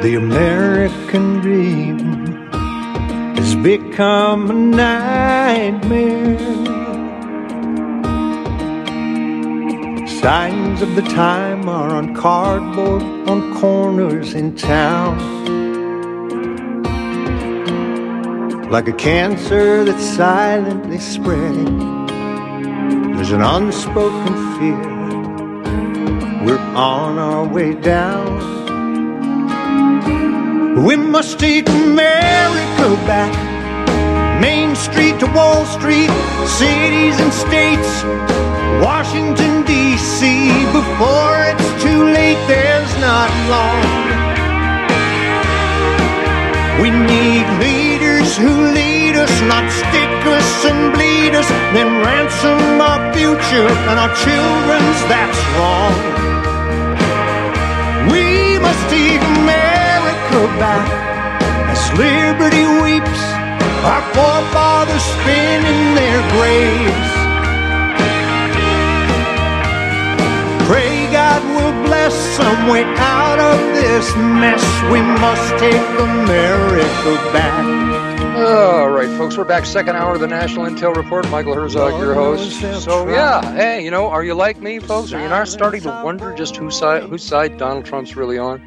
The American dream has become a nightmare. Signs of the time are on cardboard on corners in town. Like a cancer that's silently spreading, there's an unspoken fear. We're on our way down. We must take America back, Main Street to Wall Street, cities and states, Washington, D.C. Before it's too late, there's not long. We need leaders who lead us, not stick us and bleed us, then ransom our future and our children's, that's wrong. We must take America back as liberty weeps, our forefathers spin in their graves. Pray God will bless some way out of this mess. We must take America back. All right, folks, we're back. Second hour of the National Intel Report. Michael Herzog, your host. So, yeah, hey, you know, are you like me, folks? Are you not starting to wonder just whose side Donald Trump's really on?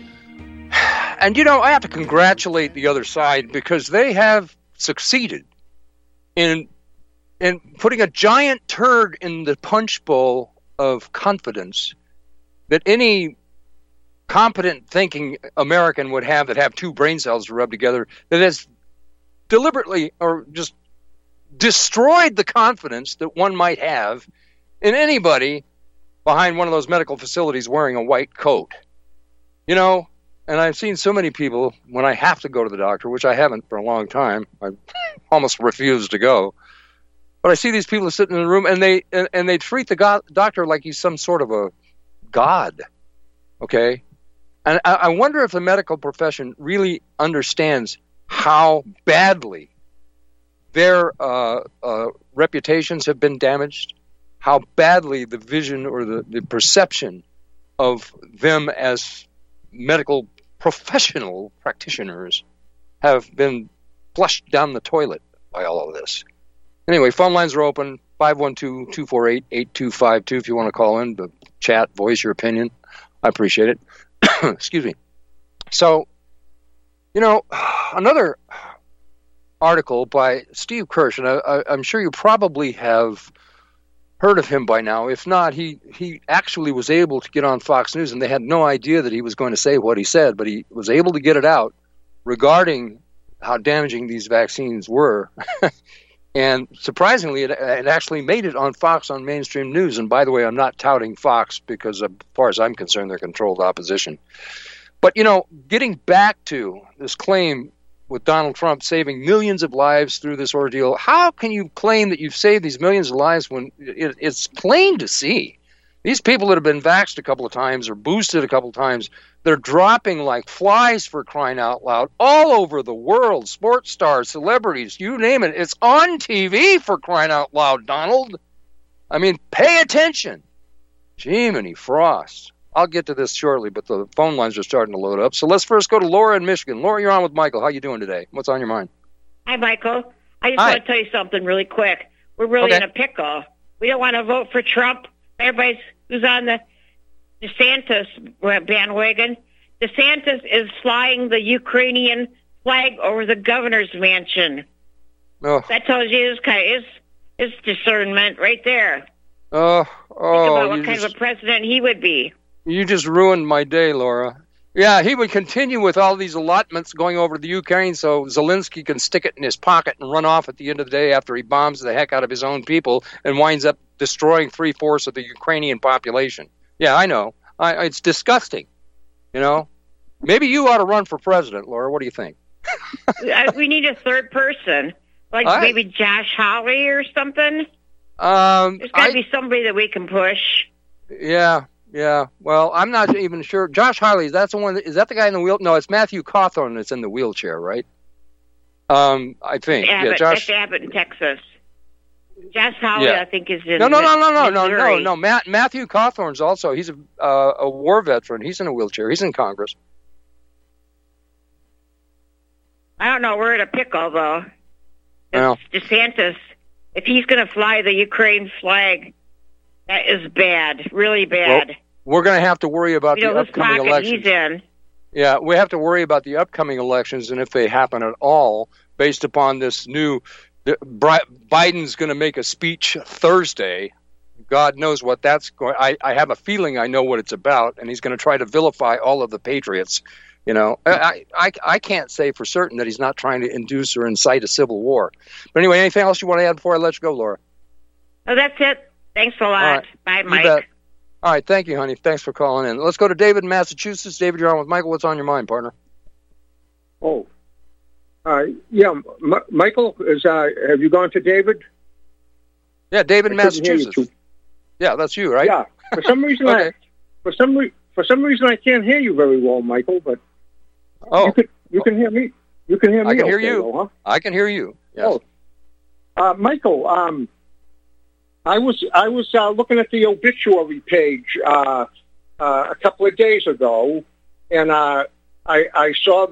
And, you know, I have to congratulate the other side because they have succeeded in putting a giant turd in the punch bowl of confidence that any competent thinking American would have that have two brain cells to rub together, that has deliberately or just destroyed the confidence that one might have in anybody behind one of those medical facilities wearing a white coat. You know, and I've seen so many people when I have to go to the doctor, which I haven't for a long time. I almost refuse to go. But I see these people sitting in the room, and they treat the doctor like he's some sort of a god, okay? And I wonder if the medical profession really understands how badly their reputations have been damaged, how badly the vision or the perception of them as medical professional practitioners have been flushed down the toilet by all of this. Anyway, phone lines are open, 512-248-8252 if you want to call in, to chat, voice your opinion. I appreciate it. Excuse me. So, you know, another article by Steve Kirsch, and I'm sure you probably have heard of him by now. If not, he actually was able to get on Fox News, and they had no idea that he was going to say what he said, but he was able to get it out regarding how damaging these vaccines were. And surprisingly, it actually made it on Fox on mainstream news. And by the way, I'm not touting Fox because, as far as I'm concerned, they're controlled opposition. But, you know, getting back to this claim with Donald Trump saving millions of lives through this ordeal, how can you claim that you've saved these millions of lives when it's plain to see these people that have been vaxxed a couple of times or boosted a couple of times, they're dropping like flies, for crying out loud, all over the world. Sports stars, celebrities, you name it. It's on TV, for crying out loud, Donald. I mean, pay attention. Jiminy Frost. I'll get to this shortly, but the phone lines are starting to load up. So let's first go to Laura in Michigan. Laura, you're on with Michael. How you doing today? What's on your mind? Hi, Michael. I just want to tell you something really quick. We're really in a pickle. We don't want to vote for Trump. Everybody who's on the DeSantis bandwagon. DeSantis is flying the Ukrainian flag over the governor's mansion. Oh. That tells you his discernment right there. Think about what kind of a president he would be. You just ruined my day, Laura. Yeah, he would continue with all these allotments going over to the Ukraine so Zelensky can stick it in his pocket and run off at the end of the day after he bombs the heck out of his own people and winds up destroying 3/4 of the Ukrainian population. Yeah, I know. It's disgusting. You know? Maybe you ought to run for president, Laura. What do you think? We need a third person. Like maybe Josh Hawley or something? There's got to be somebody that we can push. Yeah. Well, I'm not even sure. Josh Hawley, is that the guy in the wheel? No, it's Matthew Cawthorn that's in the wheelchair, right? I think. Abbott, Josh. That's Abbott in Texas. Josh Hawley, I think, is in No. Matthew Cawthorn's also. He's a war veteran. He's in a wheelchair. He's in Congress. I don't know. We're in a pickle, though. Well, DeSantis, if he's going to fly the Ukraine flag, that is bad, really bad. Well, we're going to have to worry about the upcoming elections. He's in. Yeah, we have to worry about the upcoming elections and if they happen at all, based upon this new. Biden's going to make a speech Thursday. God knows what that's going. I have a feeling I know what it's about, and he's going to try to vilify all of the patriots. You know, I can't say for certain that he's not trying to induce or incite a civil war. But anyway, anything else you want to add before I let you go, Laura? Oh, that's it. Thanks a lot. Right. Bye, Mike. You bet. All right, thank you, honey. Thanks for calling in. Let's go to David in Massachusetts. David, you're on with Michael. What's on your mind, partner? Oh, yeah, Michael, have you gone to David? Yeah, David in Massachusetts. Yeah, that's you, right? Yeah. For some reason, okay. For some reason, I can't hear you very well, Michael. But you can hear me. You can hear me. I can hear you. Though, huh? I can hear you. Yes. Oh, Michael. I was looking at the obituary page a couple of days ago, and I saw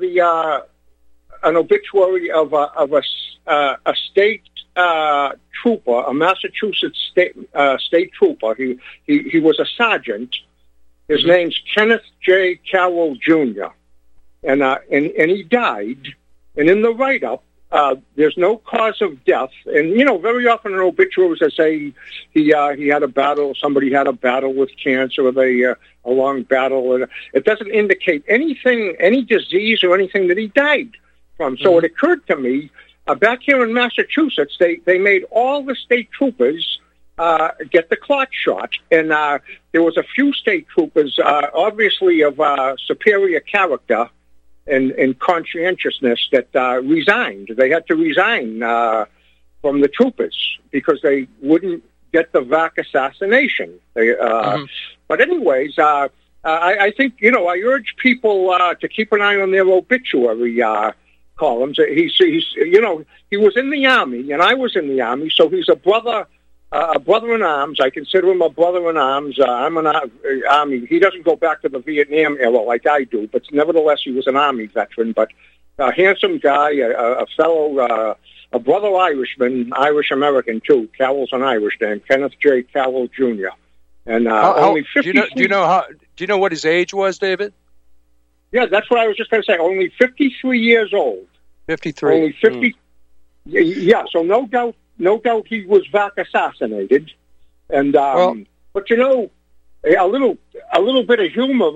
an obituary of a state trooper, a Massachusetts state trooper. He was a sergeant. His name's Kenneth J. Carroll Jr. And he died. And in the write-up, there's no cause of death. And, you know, very often in obituaries they say he had a battle, somebody had a battle with cancer, or a long battle. And it doesn't indicate anything, any disease or anything that he died from. So it occurred to me, back here in Massachusetts, they made all the state troopers get the clot shot. And there was a few state troopers, obviously of superior character and conscientiousness, that resigned. They had to resign from the troopers because they wouldn't get the VAC assassination. But anyways, I think, you know, I urge people to keep an eye on their obituary columns. He's you know, he was in the Army, and I was in the Army, so he's a brother in arms. I consider him a brother in arms. I'm an Army. He doesn't go back to the Vietnam era like I do, but nevertheless, he was an Army veteran. But a handsome guy, a fellow, a brother Irishman, Irish American too. Carroll's an Irish name, Kenneth J. Carroll Jr. And only 50. Do you know what his age was, David? Yeah, that's what I was just going to say. Only 53 years old. 53. Only 50. Yeah, so no doubt he was VAC assassinated. And but you know, a little bit of humor,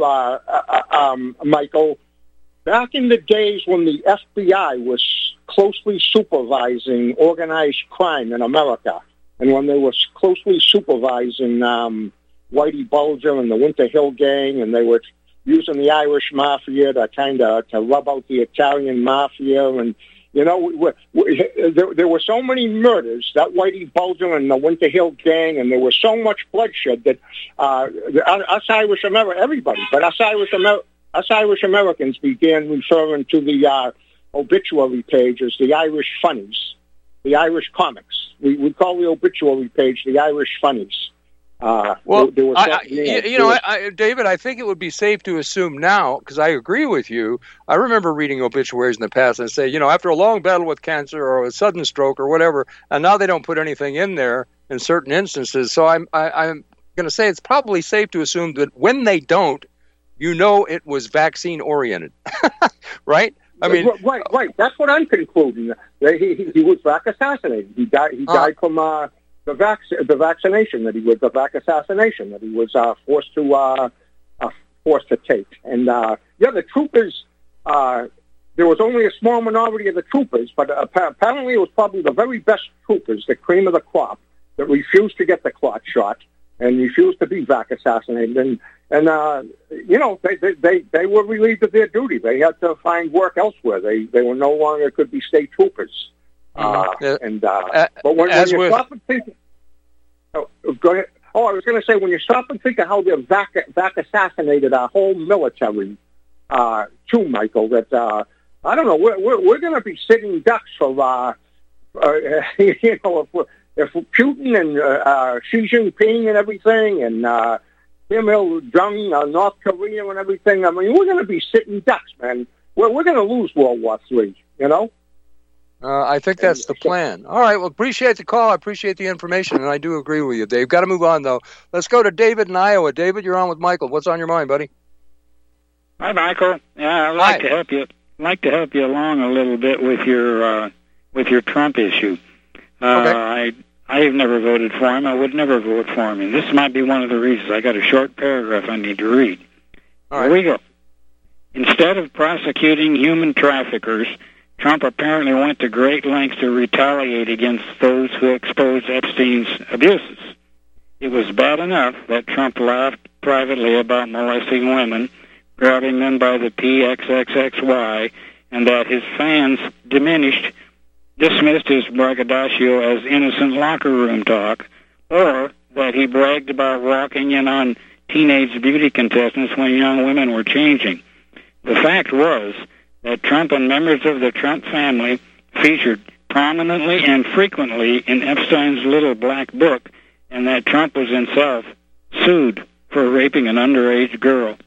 Michael. Back in the days when the FBI was closely supervising organized crime in America, and when they were closely supervising Whitey Bulger and the Winter Hill Gang, and they were using the Irish Mafia to rub out the Italian Mafia, and you know, there were so many murders, that Whitey Bulger and the Winter Hill Gang, and there was so much bloodshed that us Irish Americans, everybody, but us Irish Americans began referring to the obituary page as the Irish Funnies, the Irish comics. We call the obituary page the Irish Funnies. Well, David, I think it would be safe to assume now, because I agree with you. I remember reading obituaries in the past and say, you know, after a long battle with cancer or a sudden stroke or whatever, and now they don't put anything in there in certain instances. So I'm going to say it's probably safe to assume that when they don't, you know, it was vaccine oriented, right? I mean, right. That's what I'm concluding. He was VAC assassinated. He died from the vaccination that he was, the VAC assassination that he was forced to take. And the troopers. There was only a small minority of the troopers, but apparently it was probably the very best troopers, the cream of the crop, that refused to get the clot shot and refused to be VAC assassinated. And you know, they were relieved of their duty. They had to find work elsewhere. They were no longer could be state troopers. But when you stop and think, go ahead. Oh, I was going to say, when you stop and think of how they VAC assassinated our whole military, too, Michael, that I don't know, we're going to be sitting ducks for you know, if Putin and Xi Jinping and everything, and Kim Il-jung, North Korea and everything. I mean, we're going to be sitting ducks, man. We're going to lose World War III. you know? I think that's the plan. All right. Well, appreciate the call. I appreciate the information, and I do agree with you, Dave. Got to move on, though. Let's go to David in Iowa. David, you're on with Michael. What's on your mind, buddy? Hi, Michael. Yeah, I'd like to help you. Like to help you along a little bit with your Trump issue. Okay. I have never voted for him. I would never vote for him, and this might be one of the reasons. I got a short paragraph I need to read. All right. Here we go. Instead of prosecuting human traffickers, Trump apparently went to great lengths to retaliate against those who exposed Epstein's abuses. It was bad enough that Trump laughed privately about molesting women, grabbing them by the PXXXY, and that his fans dismissed his braggadocio as innocent locker room talk, or that he bragged about walking in on teenage beauty contestants when young women were changing. The fact was that Trump and members of the Trump family featured prominently and frequently in Epstein's little black book, and that Trump was himself sued for raping an underage girl.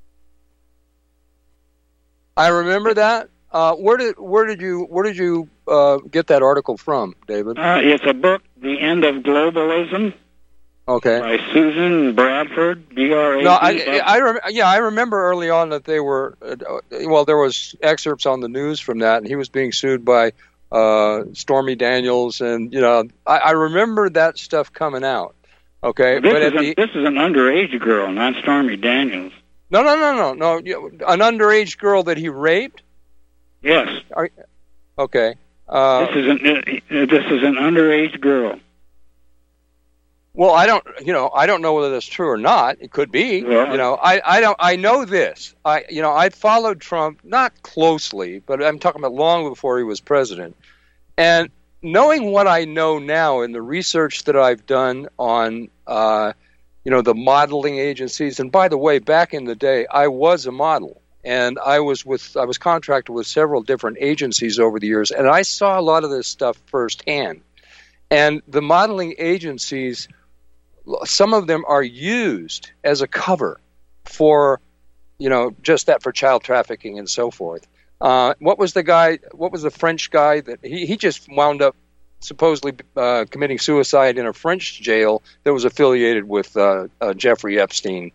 I remember that. Where did you get that article from, David? It's a book, The End of Globalism. Okay. By Susan Bradford, B-R-A-D. No, I remember early on that they were. There was excerpts on the news from that, and he was being sued by Stormy Daniels, and I remember that stuff coming out. Okay, this is an underage girl, not Stormy Daniels. No. An underage girl that he raped? Yes. Okay. This is an underage girl. Well, I don't know whether that's true or not. It could be. Well, I know this. I followed Trump not closely, but I'm talking about long before he was president. And knowing what I know now in the research that I've done on the modeling agencies, and by the way, back in the day, I was a model, and I was contracted with several different agencies over the years, and I saw a lot of this stuff firsthand. And the modeling agencies, some of them are used as a cover for, just that, for child trafficking and so forth. What was the French guy that he just wound up supposedly committing suicide in a French jail that was affiliated with Jeffrey Epstein.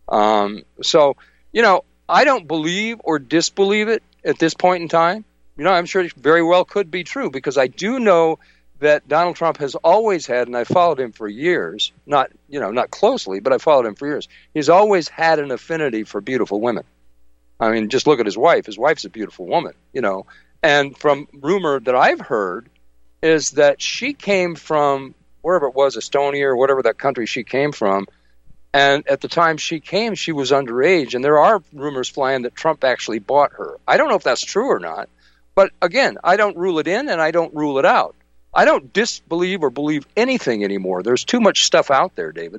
I don't believe or disbelieve it at this point in time. I'm sure it very well could be true, because I do know that Donald Trump has always had, and I followed him for years, not closely, but I followed him for years. He's always had an affinity for beautiful women. I mean, just look at his wife. His wife's a beautiful woman, And from rumor that I've heard is that she came from wherever it was, Estonia or whatever that country she came from. And at the time she came, she was underage. And there are rumors flying that Trump actually bought her. I don't know if that's true or not. But again, I don't rule it in and I don't rule it out. I don't disbelieve or believe anything anymore. There's too much stuff out there, David.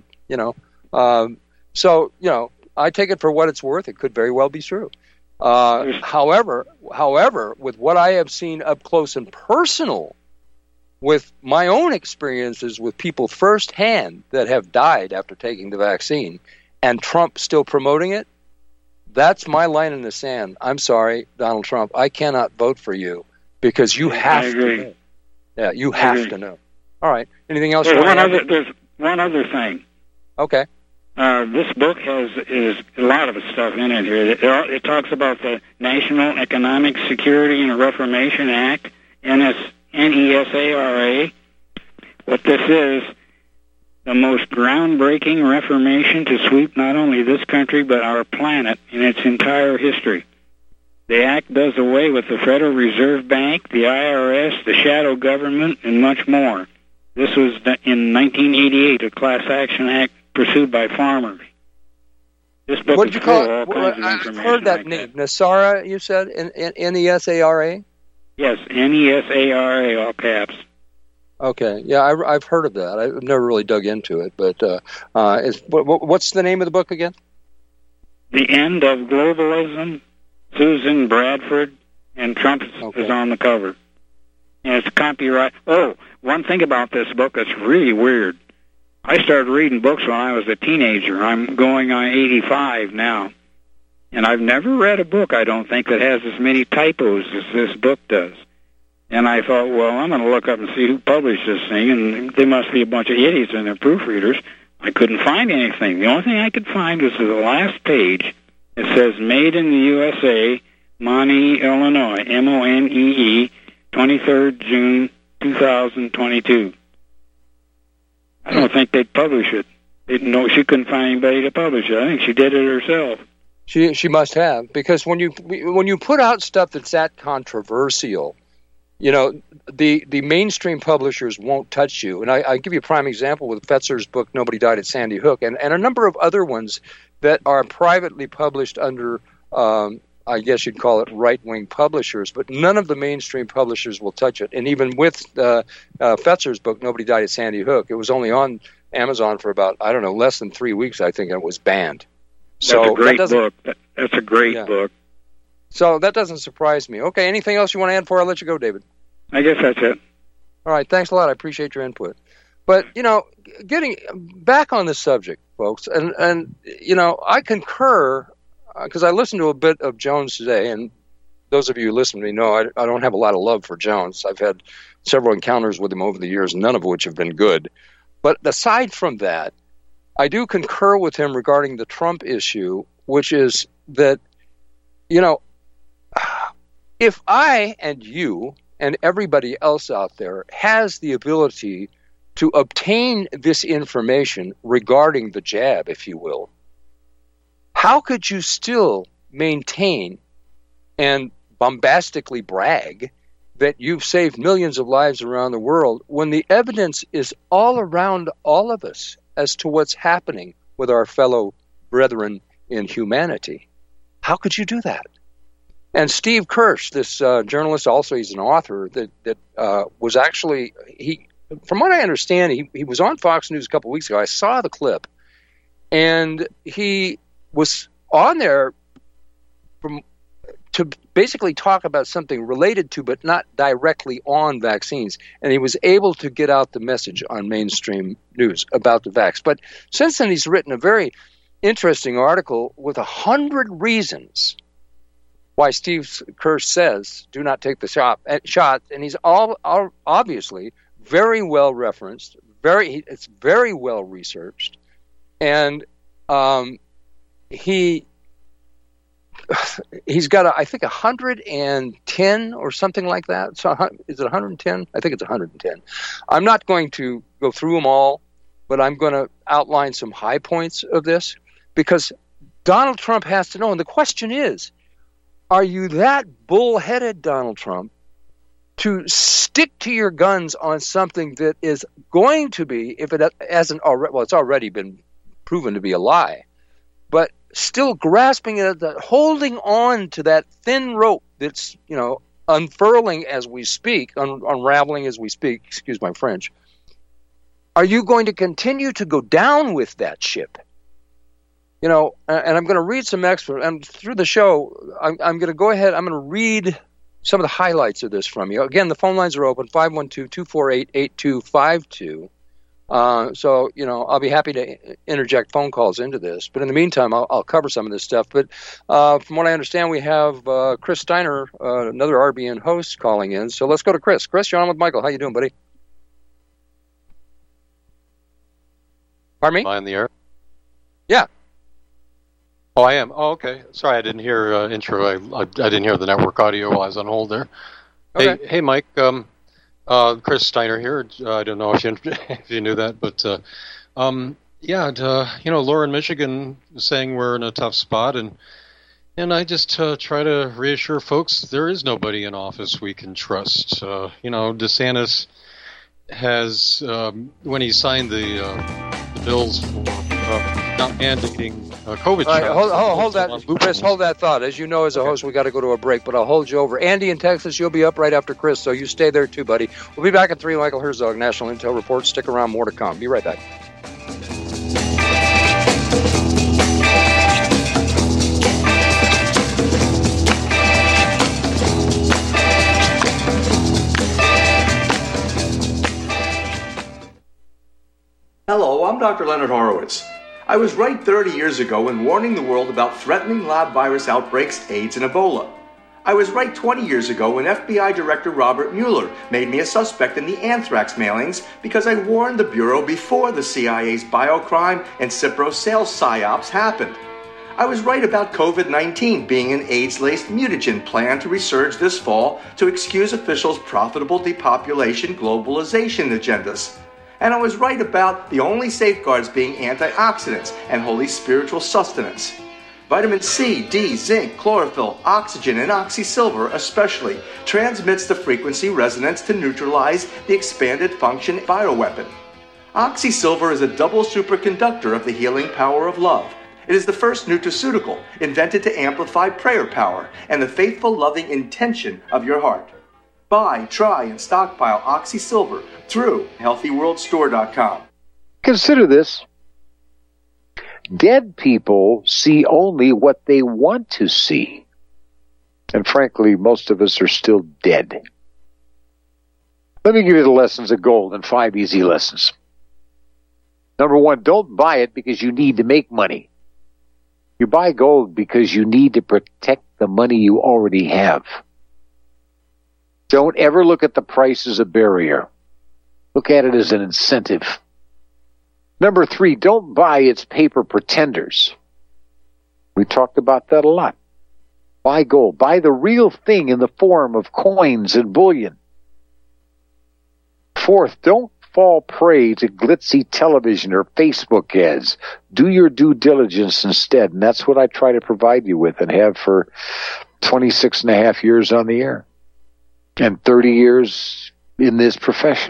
I take it for what it's worth. It could very well be true. However, with what I have seen up close and personal, with my own experiences with people firsthand that have died after taking the vaccine, and Trump still promoting it, that's my line in the sand. I'm sorry, Donald Trump, I cannot vote for you because you have to know. Yeah, you have to know. All right. Anything else? There's one other thing. Okay. This book is a lot of stuff in it here. It talks about the National Economic Security and Reformation Act, NESARA. What this is, the most groundbreaking reformation to sweep not only this country but our planet in its entire history. The act does away with the Federal Reserve Bank, the IRS, the shadow government, and much more. This was in 1988, a class action act pursued by farmers. This book what did you call it? I've heard that name. NESARA, you said? NESARA? Yes, NESARA, all caps. Okay, yeah, I've heard of that. I've never really dug into it, but what's the name of the book again? The End of Globalism, Susan Bradford, and Trump is on the cover. And it's copyright. Oh, one thing about this book that's really weird. I started reading books when I was a teenager. I'm going on 85 now. And I've never read a book, I don't think, that has as many typos as this book does. And I thought, well, I'm going to look up and see who published this thing, and they must be a bunch of idiots and they're proofreaders. I couldn't find anything. The only thing I could find was the last page. It says, made in the USA, Monee, Illinois, Monee, 23rd June 2022. I don't think they'd publish it. She couldn't find anybody to publish it. I think she did it herself. She must have, because when you put out stuff that's that controversial, the mainstream publishers won't touch you. And I give you a prime example with Fetzer's book, Nobody Died at Sandy Hook, and a number of other ones that are privately published under, I guess you'd call it right-wing publishers, but none of the mainstream publishers will touch it. And even with Fetzer's book, Nobody Died at Sandy Hook, it was only on Amazon for about, less than 3 weeks, I think, and it was banned. That's a great book. That's a great book. So that doesn't surprise me. Okay, anything else you want to add before I let you go, David? I guess that's it. All right, thanks a lot. I appreciate your input. But, getting back on this subject, folks, and I concur, because I listened to a bit of Jones today, and those of you who listen to me know I don't have a lot of love for Jones. I've had several encounters with him over the years, none of which have been good. But aside from that, I do concur with him regarding the Trump issue, which is that, if I and you and everybody else out there has the ability to obtain this information regarding the jab, if you will, how could you still maintain and bombastically brag that you've saved millions of lives around the world when the evidence is all around all of us as to what's happening with our fellow brethren in humanity? How could you do that? And Steve Kirsch, this journalist, also he's an author, that was actually, from what I understand, he was on Fox News a couple of weeks ago. I saw the clip, and he was on there to basically talk about something related to, but not directly on vaccines. And he was able to get out the message on mainstream news about the vax. But since then, he's written a very interesting article with 100 reasons why Steve Kirsch says do not take the shot. And he's all obviously very well referenced. It's very well researched, and he's got, I think, 110 or something like that. So is it 110? I think it's 110. I'm not going to go through them all, but I'm going to outline some high points of this, because Donald Trump has to know. And the question is, are you that bullheaded, Donald Trump, to stick to your guns on something that is going to be, if it hasn't already, well, it's already been proven to be a lie, but still grasping it, holding on to that thin rope that's, unfurling as we speak, unraveling as we speak, excuse my French. Are you going to continue to go down with that ship? And I'm going to read some extra, and through the show, I'm going to go ahead, I'm going to read some of the highlights of this from you. Again, the phone lines are open, 512-248-8252. So, I'll be happy to interject phone calls into this. But in the meantime, I'll cover some of this stuff. But from what I understand, we have Chris Steiner, another RBN host, calling in. So let's go to Chris. Chris, you're on with Michael. How you doing, buddy? Pardon me? Am I on the air? Yeah. Oh, I am. Oh, okay. Sorry, I didn't hear intro. I didn't hear the network audio while I was on hold there. Okay. Hey, Mike. Chris Steiner here. I don't know if you knew that, but Lauren, Michigan is saying we're in a tough spot, and I just try to reassure folks there is nobody in office we can trust. DeSantis has, when he signed the bills for not mandating COVID shots. Hold that, Chris. Hold that thought. As you know, as a host, we got to go to a break, but I'll hold you over. Andy in Texas, you'll be up right after Chris, so you stay there too, buddy. We'll be back at 3. Michael Herzog, National Intel Report. Stick around, more to come. Be right back. Hello, I'm Dr. Leonard Horowitz. I was right 30 years ago in warning the world about threatening lab virus outbreaks, AIDS, and Ebola. I was right 20 years ago when FBI Director Robert Mueller made me a suspect in the anthrax mailings because I warned the Bureau before the CIA's biocrime and Cipro sales psyops happened. I was right about COVID-19 being an AIDS-laced mutagen planned to resurge this fall to excuse officials' profitable depopulation globalization agendas. And I was right about the only safeguards being antioxidants and holy spiritual sustenance. Vitamin C, D, zinc, chlorophyll, oxygen, and oxysilver especially transmits the frequency resonance to neutralize the expanded function bioweapon. Oxysilver is a double superconductor of the healing power of love. It is the first nutraceutical invented to amplify prayer power and the faithful, loving intention of your heart. Buy, try, and stockpile Oxysilver through HealthyWorldStore.com. Consider this. Dead people see only what they want to see. And frankly, most of us are still dead. Let me give you the lessons of gold in 5 easy lessons. Number 1, don't buy it because you need to make money. You buy gold because you need to protect the money you already have. Don't ever look at the price as a barrier. Look at it as an incentive. Number 3, don't buy its paper pretenders. We talked about that a lot. Buy gold. Buy the real thing in the form of coins and bullion. 4th, don't fall prey to glitzy television or Facebook ads. Do your due diligence instead, and that's what I try to provide you with and have for 26 and a half years on the air and 30 years in this profession.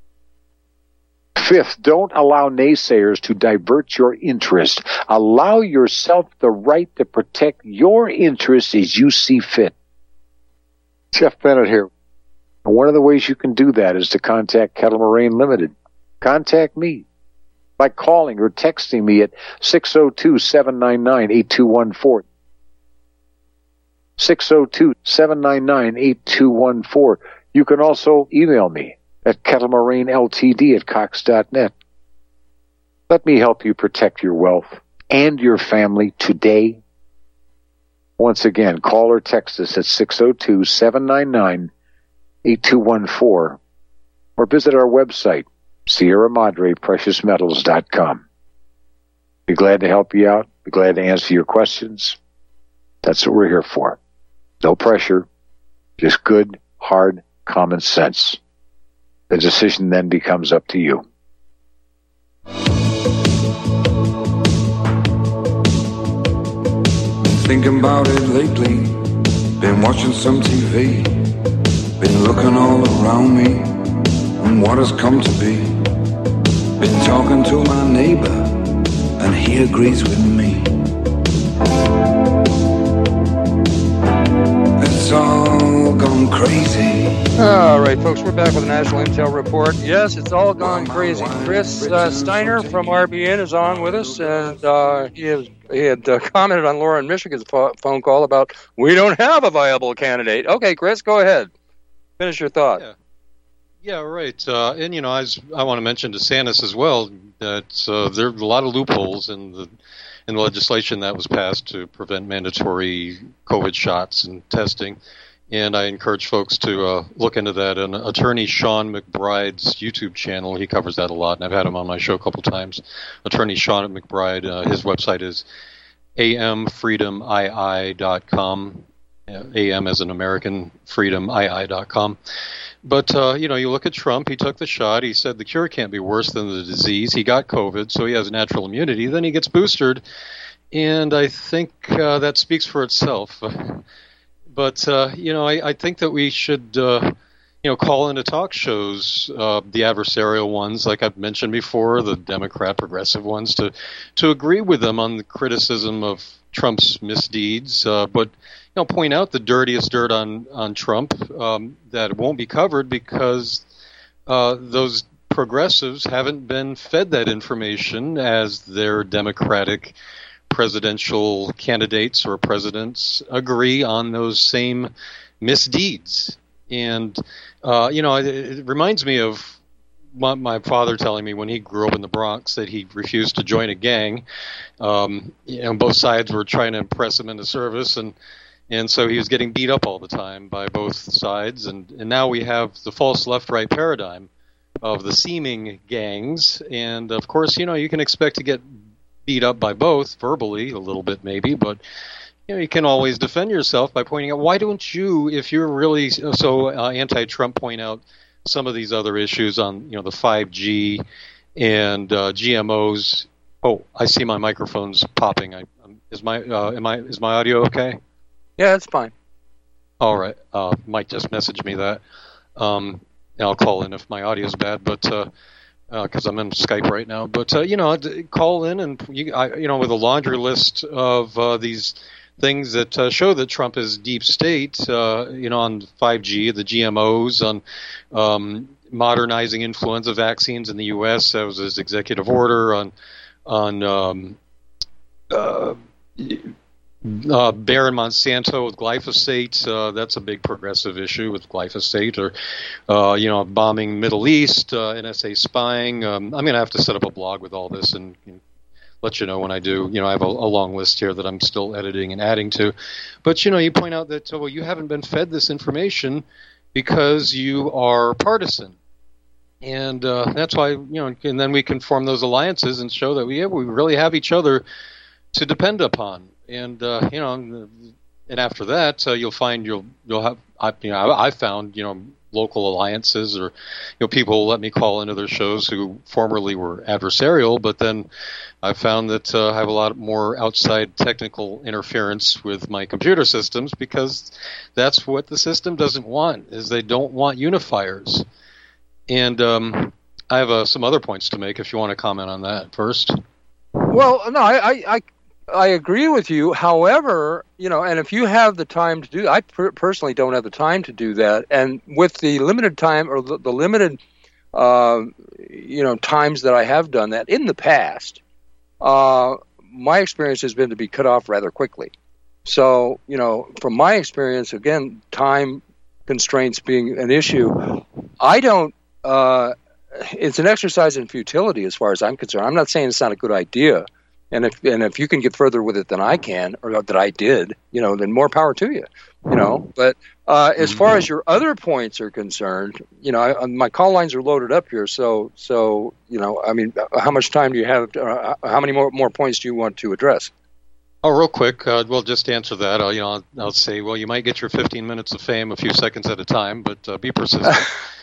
5th, don't allow naysayers to divert your interest. Allow yourself the right to protect your interests as you see fit. Jeff Bennett here. One of the ways you can do that is to contact Kettle Moraine Limited. Contact me by calling or texting me at 602-799-8214. 602-799-8214. You can also email me at kettlemaraineltd@cox.net. Let me help you protect your wealth and your family today. Once again, call or text us at 602-799-8214 or visit our website, Sierra Madre PreciousMetals.com. Be glad to help you out. Be glad to answer your questions. That's what we're here for. No pressure, just good, hard, common sense. The decision then becomes up to you. Thinking about it lately, been watching some TV, been looking all around me and what has come to be. Been talking to my neighbor and he agrees with me. It's all gone crazy. All right, folks, we're back with the National Intel Report. Yes, it's all gone crazy. Chris Steiner from RBN is on with us, and he had commented on Laura in Michigan's phone call about we don't have a viable candidate. Okay, Chris, go ahead. Finish your thought. Yeah, right. And, I want to mention DeSantis as well that there are a lot of loopholes in the legislation that was passed to prevent mandatory COVID shots and testing. And I encourage folks to look into that. And attorney Sean McBride's YouTube channel, he covers that a lot, and I've had him on my show a couple times. Attorney Sean McBride, his website is amfreedomii.com, AM as an American, freedomii.com. But, you look at Trump, he took the shot, he said the cure can't be worse than the disease. He got COVID, so he has natural immunity. Then he gets boosted, and I think that speaks for itself. But, I think that we should, call into talk shows, the adversarial ones, like I've mentioned before, the Democrat progressive ones, to agree with them on the criticism of Trump's misdeeds, but point out the dirtiest dirt on Trump that won't be covered because those progressives haven't been fed that information as their Democratic presidential candidates or presidents agree on those same misdeeds. And, it reminds me of my father telling me when he grew up in the Bronx that he refused to join a gang. Both sides were trying to impress him into service, and so he was getting beat up all the time by both sides. And now we have the false left-right paradigm of the seeming gangs. And, of course, you can expect to get beat up by both, verbally a little bit maybe, but you can always defend yourself by pointing out, why don't you, if you're really so anti-Trump, point out some of these other issues on the 5G and GMOs. Oh, I see my microphone's popping. Is my audio okay? Yeah, it's fine. All right. Mike just messaged me that. I'll call in if my audio's bad, but because I'm in Skype right now. But call in and with a laundry list of these things that show that Trump is deep state, on 5G, the GMOs, on modernizing influenza vaccines in the U.S. That was his executive order on Bayer and Monsanto with glyphosate. That's a big progressive issue with glyphosate, or bombing Middle East, NSA spying. I'm going to have to set up a blog with all this and let you know when I do. I have a long list here that I'm still editing and adding to. But, you point out that, you haven't been fed this information because you are partisan. And that's why, and then we can form those alliances and show that we really have each other to depend upon. And, and after that, you'll find you'll have, I found, local alliances or, people let me call into their shows who formerly were adversarial, but then I found that I have a lot more outside technical interference with my computer systems because that's what the system doesn't want, is they don't want unifiers. And I have some other points to make if you want to comment on that first. Well, no, I agree with you. However, and if you have the time to do that, I personally don't have the time to do that. And with the limited time or the limited, times that I have done that in the past, my experience has been to be cut off rather quickly. So, from my experience, again, time constraints being an issue, I don't, it's an exercise in futility as far as I'm concerned. I'm not saying it's not a good idea. And if you can get further with it than I can, or that I did, then more power to you, But as far as your other points are concerned, my call lines are loaded up here. So how much time do you have? How many more points do you want to address? Oh, real quick, we'll just answer that. I'll say, well, you might get your 15 minutes of fame a few seconds at a time, but be persistent.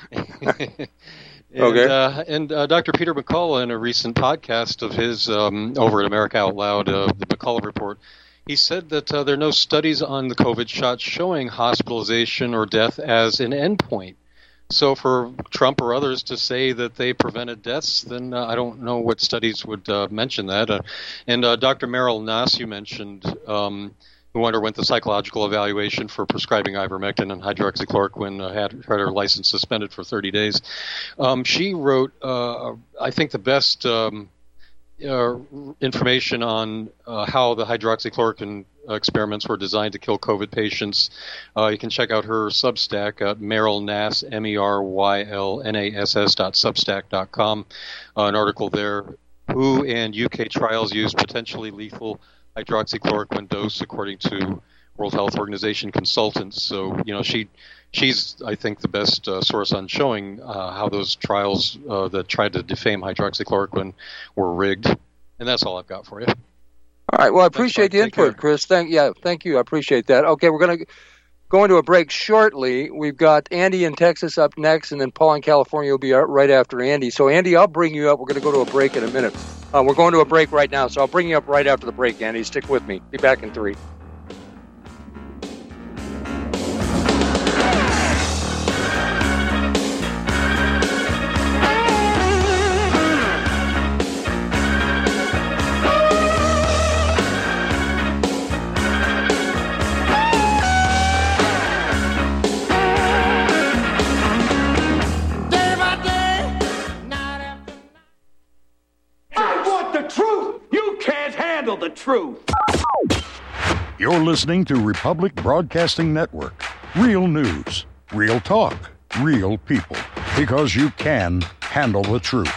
Okay. And Dr. Peter McCullough, in a recent podcast of his over at America Out Loud, the McCullough Report, he said that there are no studies on the COVID shots showing hospitalization or death as an endpoint. So for Trump or others to say that they prevented deaths, then I don't know what studies would mention that. And Dr. Meryl Nass, you mentioned, who underwent the psychological evaluation for prescribing ivermectin and hydroxychloroquine, had her license suspended for 30 days. She wrote, I think, the best information on how the hydroxychloroquine experiments were designed to kill COVID patients. You can check out her Substack at Meryl Nass, MERYLNASS.substack.com. An article there. WHO and UK trials use potentially lethal hydroxychloroquine dose according to World Health Organization consultants. So, she's, I think, the best source on showing how those trials that tried to defame hydroxychloroquine were rigged. And that's all I've got for you. All right. Well, I appreciate the input, Chris. Thank you. I appreciate that. Okay, we're going to go into a break shortly. We've got Andy in Texas up next, and then Paul in California will be right after Andy. So, Andy, I'll bring you up. We're going to go to a break in a minute. We're going to a break right now, so I'll bring you up right after the break, Andy. Stick with me. Be back in 3. The truth. You're listening to Republic Broadcasting Network. Real news, real talk, real people. Because you can handle the truth.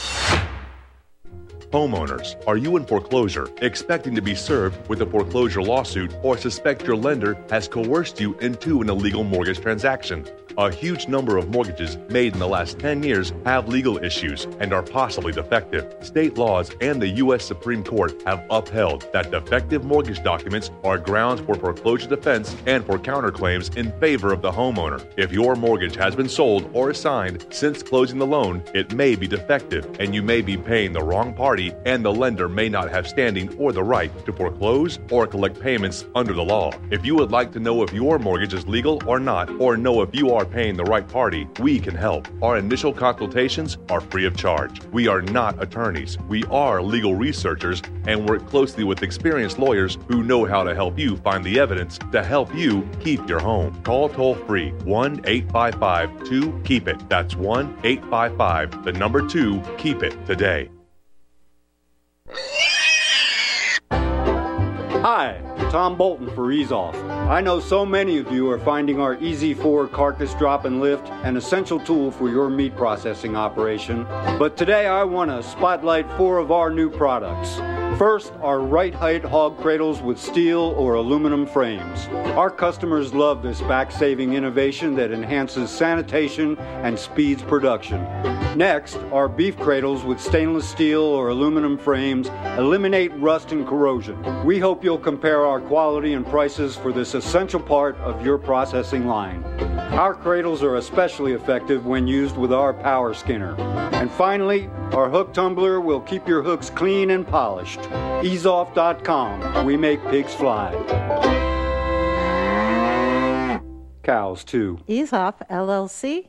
Homeowners, are you in foreclosure, expecting to be served with a foreclosure lawsuit, or suspect your lender has coerced you into an illegal mortgage transaction? A huge number of mortgages made in the last 10 years have legal issues and are possibly defective. State laws and the U.S. Supreme Court have upheld that defective mortgage documents are grounds for foreclosure defense and for counterclaims in favor of the homeowner. If your mortgage has been sold or assigned since closing the loan, it may be defective and you may be paying the wrong party, and the lender may not have standing or the right to foreclose or collect payments under the law. If you would like to know if your mortgage is legal or not, or know if you are paying the right party, we can help. Our initial consultations are free of charge. We are not attorneys. We are legal researchers and work closely with experienced lawyers who know how to help you find the evidence to help you keep your home. Call toll-free 1-855-2-KEEP-IT. That's 1-855-2-KEEP-IT today. Hi, Tom Bolton for Ease Off. I know so many of you are finding our Easy 4 carcass drop and lift an essential tool for your meat processing operation, but today I want to spotlight 4 of our new products. First, our right height hog cradles with steel or aluminum frames. Our customers love this back-saving innovation that enhances sanitation and speeds production. Next, our beef cradles with stainless steel or aluminum frames eliminate rust and corrosion. We hope you'll compare our quality and prices for this essential part of your processing line. Our cradles are especially effective when used with our power skinner. And finally, our hook tumbler will keep your hooks clean and polished. EaseOff.com. We make pigs fly. Cows, too. Ease Off, LLC,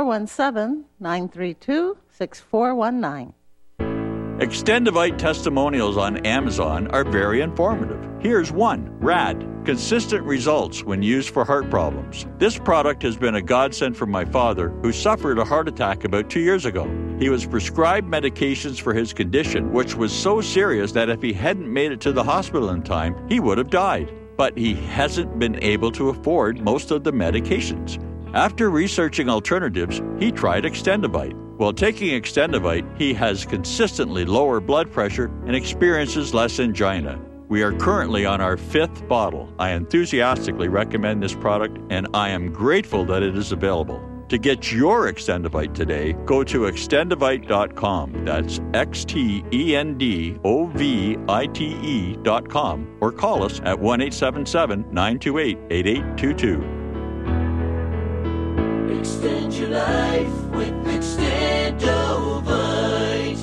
417-932-6419. Extendivite testimonials on Amazon are very informative. Here's one, RAD, consistent results when used for heart problems. This product has been a godsend for my father, who suffered a heart attack about 2 years ago. He was prescribed medications for his condition, which was so serious that if he hadn't made it to the hospital in time, he would have died. But he hasn't been able to afford most of the medications. After researching alternatives, he tried Extendivite. While taking Extendivite, he has consistently lower blood pressure and experiences less angina. We are currently on our 5th bottle. I enthusiastically recommend this product, and I am grateful that it is available. To get your Extendivite today, go to extendivite.com. That's XTENDOVITE.com, or call us at 1-877-928-8822. Extend your life with Extendovite.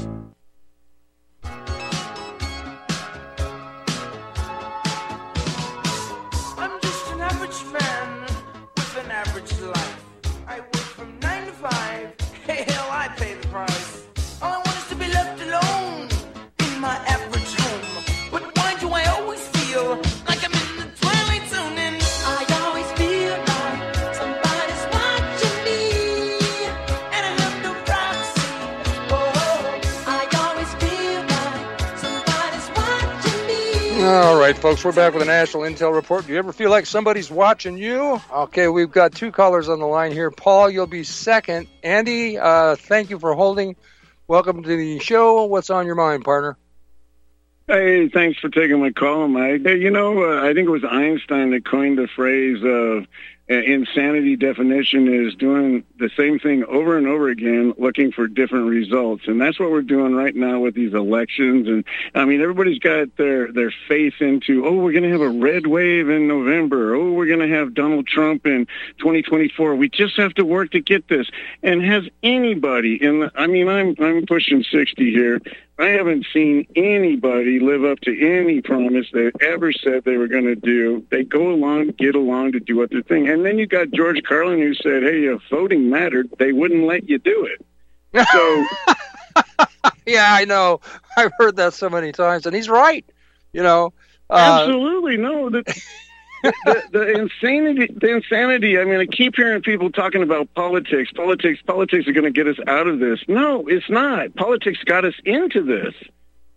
I'm just an average man with an average life. I work from 9 to 5. Hey, hell, I pay the price. All I want is to be left alone in my average home. But why do I always feel like I'm in the twilight zone? And I always feel like somebody's watching me, and I have no privacy. Oh, I always feel like somebody's watching me. All right, folks, we're back with a National Intel Report. Do you ever feel like somebody's watching you? Okay, we've got 2 callers on the line here. Paul, you'll be second. Andy, thank you for holding. Welcome to the show. What's on your mind, partner? Hey, thanks for taking my call, Mike. Hey, I think it was Einstein that coined the phrase of insanity definition is doing the same thing over and over again, looking for different results. And that's what we're doing right now with these elections. And I mean, everybody's got their faith into, we're going to have a red wave in November. We're going to have Donald Trump in 2024. We just have to work to get this. And has anybody I'm pushing 60 here. I haven't seen anybody live up to any promise they ever said they were going to do. They go along, get along to do what they're thing. And then you got George Carlin who said, hey, if voting mattered, they wouldn't let you do it. So, yeah, I know. I've heard that so many times, and he's right. Absolutely. No, the insanity. I mean, I keep hearing people talking about politics. Politics are going to get us out of this. No, it's not. Politics got us into this.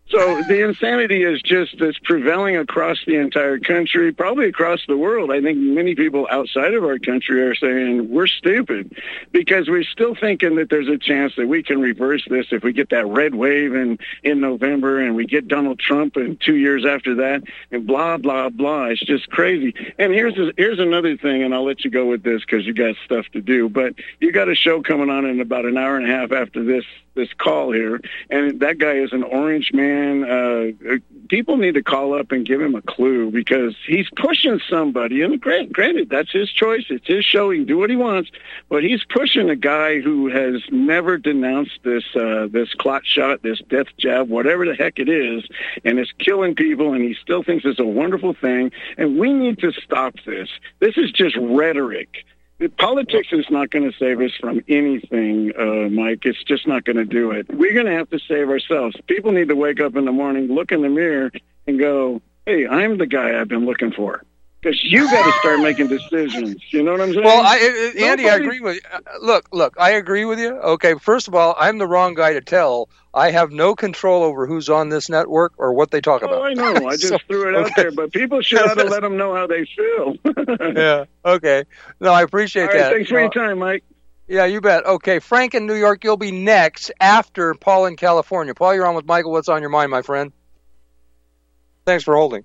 So the insanity is just that's prevailing across the entire country, probably across the world. I think many people outside of our country are saying we're stupid because we're still thinking that there's a chance that we can reverse this if we get that red wave in November and we get Donald Trump in 2 years after that and blah, blah, blah. It's just crazy. And here's another thing, and I'll let you go with this because you got stuff to do. But you got a show coming on in about an hour and a half after this call here, and that guy is an orange man. People need to call up and give him a clue because he's pushing somebody. And granted, that's his choice. It's his show. He can do what he wants. But he's pushing a guy who has never denounced this clot shot, this death jab, whatever the heck it is, and it's killing people, and he still thinks it's a wonderful thing. And we need to stop this. This is just rhetoric. Politics is not going to save us from anything, Mike. It's just not going to do it. We're going to have to save ourselves. People need to wake up in the morning, look in the mirror, and go, hey, I'm the guy I've been looking for. Because you got to start making decisions. You know what I'm saying? Well, Andy, I agree with you. Look, I agree with you. Okay, first of all, I'm the wrong guy to tell. I have no control over who's on this network or what they talk about. Oh, I know. I just threw it out there, but people should have to let them know how they feel. Yeah, okay. No, I appreciate that. Thanks for your time, Mike. Yeah, you bet. Okay, Frank in New York, you'll be next after Paul in California. Paul, you're on with Michael. What's on your mind, my friend? Thanks for holding.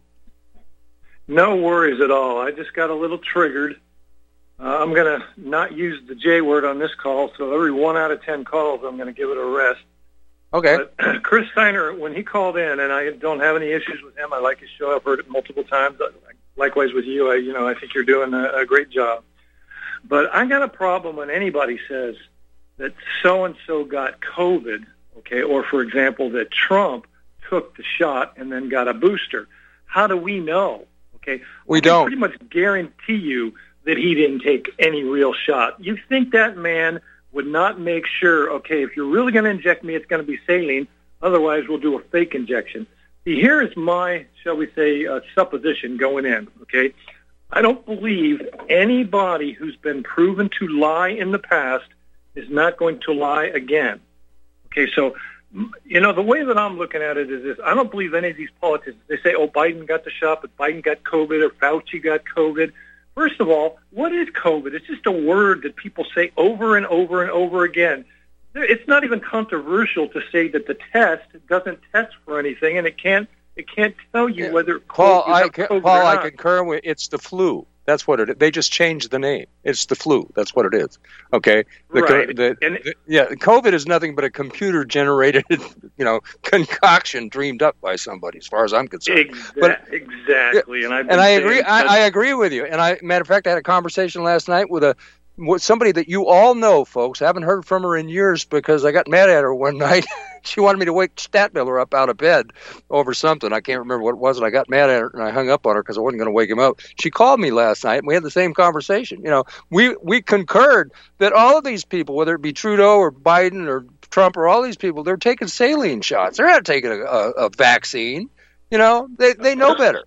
No worries at all. I just got a little triggered. I'm going to not use the J word on this call, so every 1 out of 10 calls, I'm going to give it a rest. Okay. But Chris Steiner, when he called in, and I don't have any issues with him. I like his show. I've heard it multiple times. Likewise with you. I think you're doing a great job. But I got a problem when anybody says that so-and-so got COVID, okay, or, for example, that Trump took the shot and then got a booster. How do we know? Okay, we don't. I pretty much guarantee you that he didn't take any real shot. You think that man would not make sure, okay, if you're really going to inject me, it's going to be saline. Otherwise, we'll do a fake injection. See, here is my, shall we say, supposition going in, okay? I don't believe anybody who's been proven to lie in the past is not going to lie again. Okay, so the way that I'm looking at it is this. I don't believe any of these politicians. They say, Biden got the shot, but Biden got COVID, or Fauci got COVID. First of all, what is COVID? It's just a word that people say over and over and over again. It's not even controversial to say that the test doesn't test for anything, and it can't tell you whether Paul, COVID or not. I concur with. It's the flu. That's what it is. They just changed the name. It's the flu. That's what it is. Okay. Right. COVID is nothing but a computer-generated, concoction dreamed up by somebody, as far as I'm concerned. Exactly. And I agree. I agree with you. And matter of fact, I had a conversation last night with somebody that you all know, folks. I haven't heard from her in years because I got mad at her one night. She wanted me to wake Statmiller up out of bed over something. I can't remember what it was, and I got mad at her, and I hung up on her because I wasn't going to wake him up. She called me last night, and we had the same conversation. We concurred that all of these people, whether it be Trudeau or Biden or Trump or all these people, they're taking saline shots. They're not taking a vaccine. They know better.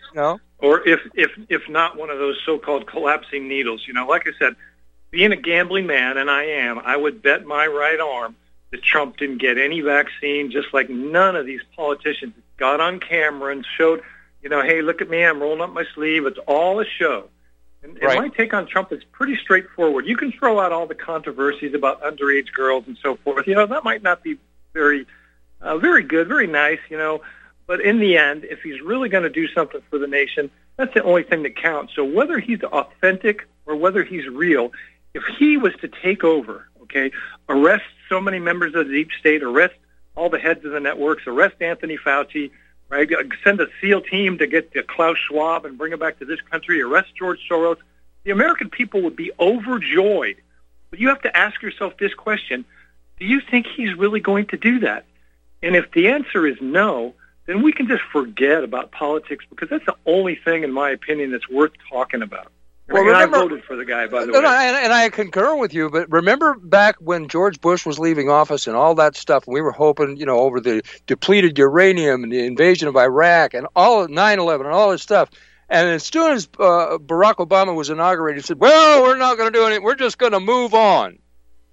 Or if not one of those so-called collapsing needles. Like I said, being a gambling man, and I am, I would bet my right arm that Trump didn't get any vaccine, just like none of these politicians got on camera and showed, hey, look at me, I'm rolling up my sleeve. It's all a show. And my take on Trump is pretty straightforward. You can throw out all the controversies about underage girls and so forth. That might not be very good, very nice, but in the end, if he's really going to do something for the nation, that's the only thing that counts. So whether he's authentic or whether he's real, if he was to take over, okay, arrest so many members of the deep state, arrest all the heads of the networks, arrest Anthony Fauci, right? Send a SEAL team to get Klaus Schwab and bring him back to this country, arrest George Soros, the American people would be overjoyed. But you have to ask yourself this question: do you think he's really going to do that? And if the answer is no, then we can just forget about politics, because that's the only thing, in my opinion, that's worth talking about. Well, remember, I voted for the guy, by the way. And I concur with you, but remember back when George Bush was leaving office and all that stuff, and we were hoping, over the depleted uranium and the invasion of Iraq and all of 9/11 and all this stuff. And as soon as Barack Obama was inaugurated, he said, well, we're not going to do anything. We're just going to move on.